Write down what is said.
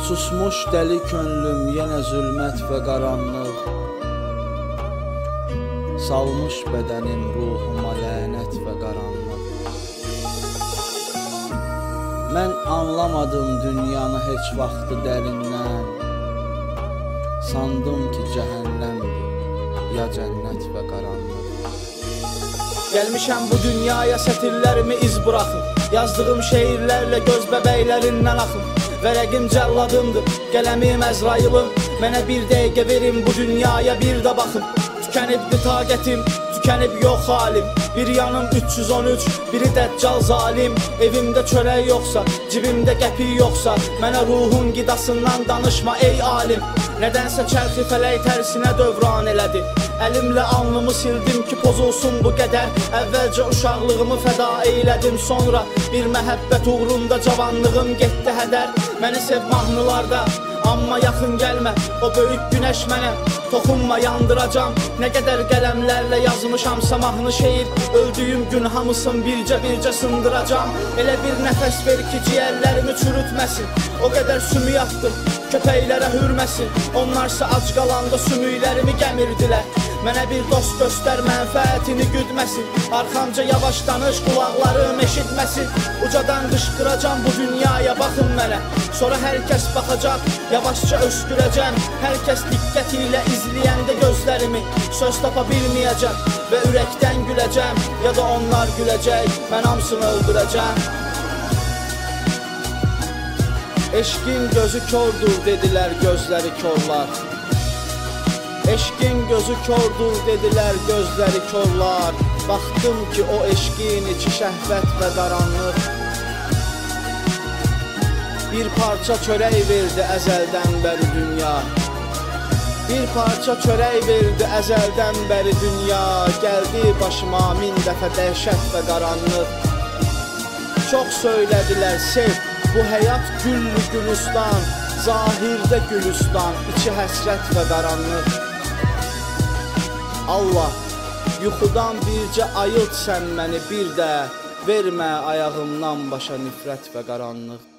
Susmuş dəli könlüm yenə zülmət və qaranlıq, salmış bədənim ruhuma lənət və qaranlıq. Mən anlamadım dünyanı heç vaxtı dərindən, sandım ki cəhənnəmdir ya cənnət və qaranlıq. Gəlmişəm bu dünyaya sətirlərimi iz buraxım, yazdığım şeirlərlə göz bəbəklərindən axım. Vərəqim cəlladımdır, qələmim Əzrayılım. Mənə bir dəqiqə verin bu dünyaya bir də baxım. Tükənibdir taqətim, tükənib yox halim. Bir yanım 313, biri dəccal zalim. Evimdə çörək yoxsa, cibimdə qəpik yoxsa, mənə ruhun qidasından danışma ey alim. Nədənsə çərxi fələk tərsinə dövran elədi. Əlimlə alnımı sildim ki pozulsun bu qədər. Əvvəlcə uşaqlığımı fəda eylədim, sonra bir məhəbbət uğrunda cavanlığım getdi hədər. Məni sev mahnılarda, amma yaxın gəlmə. O böyük günəş mənə toxunma, yandıracam. Nə qədər qələmlərlə yazmışamsa mahnı şeir, öldüyüm gün hamısını bircə sındıracam. Elə bir nəfəs ver ki ciyərlərimi çürütməsin. O qədər sümük atdım, köpəklərə hürməsin. Onlarsa ac qalanda sümüklərimi gəmirdilər. Mənə bir dost göstər, mənfəətini güdməsin. Arxamca yavaş danış, qulaqlarım eşitməsin. Ucadan qışqıracam bu dünyaya, baxın mənə. Sonra hər kəs baxacaq, yavaşca öskürəcəm. Hər kəs diqqət ilə izləyəndə gözlərimi, söz tapa bilməyəcəm və ürəkdən güləcəm. Ya da onlar güləcək, mən hamısını öldürəcəm. Eşqin gözü kordur dedilər gözləri korlar. Eşqin gözü kordur dedilər gözləri korlar. Baxdım ki o eşqin içi şəhvət və qaranlıq. Bir parça çörək verdi əzəldən bəri dünya. Bir parça çörək verdi əzəldən bəri dünya. Gəldi başıma min dəfə dəhşət və qaranlıq. Çox söylədilər sev, bu həyat güllü gülüstan, zahirdə gülüstan, içi həsrət və qaranlıq. Allah, yuxudan bircə ayılt sən məni bir də, vermə ayağımdan başa nifrət və qaranlıq.